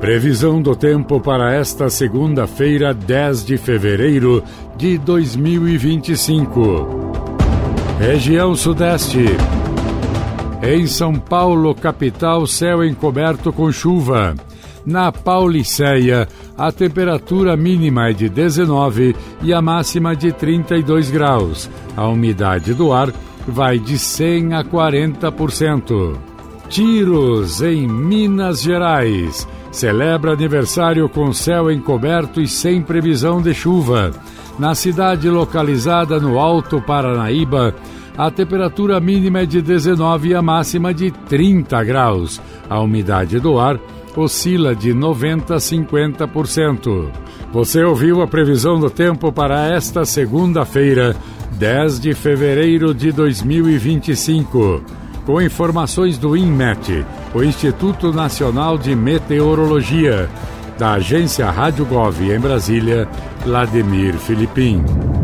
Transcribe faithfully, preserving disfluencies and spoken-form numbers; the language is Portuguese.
Previsão do tempo para esta segunda-feira, dez de fevereiro de dois mil e vinte e cinco. Região Sudeste. Em São Paulo, capital, céu encoberto com chuva. Na Pauliceia, a temperatura mínima é de dezenove e a máxima de trinta e dois graus. A umidade do ar vai de cem a quarenta por cento. Tiros, em Minas Gerais. Celebra aniversário com céu encoberto e sem previsão de chuva. Na cidade localizada no Alto Paranaíba, a temperatura mínima é de dezenove e a máxima de trinta graus. A umidade do ar oscila de noventa a cinquenta por cento. Você ouviu a previsão do tempo para esta segunda-feira, dez de fevereiro de dois mil e vinte e cinco. Com informações do INMET, o Instituto Nacional de Meteorologia, da agência Rádio Gov em Brasília, Vladimir Filipim.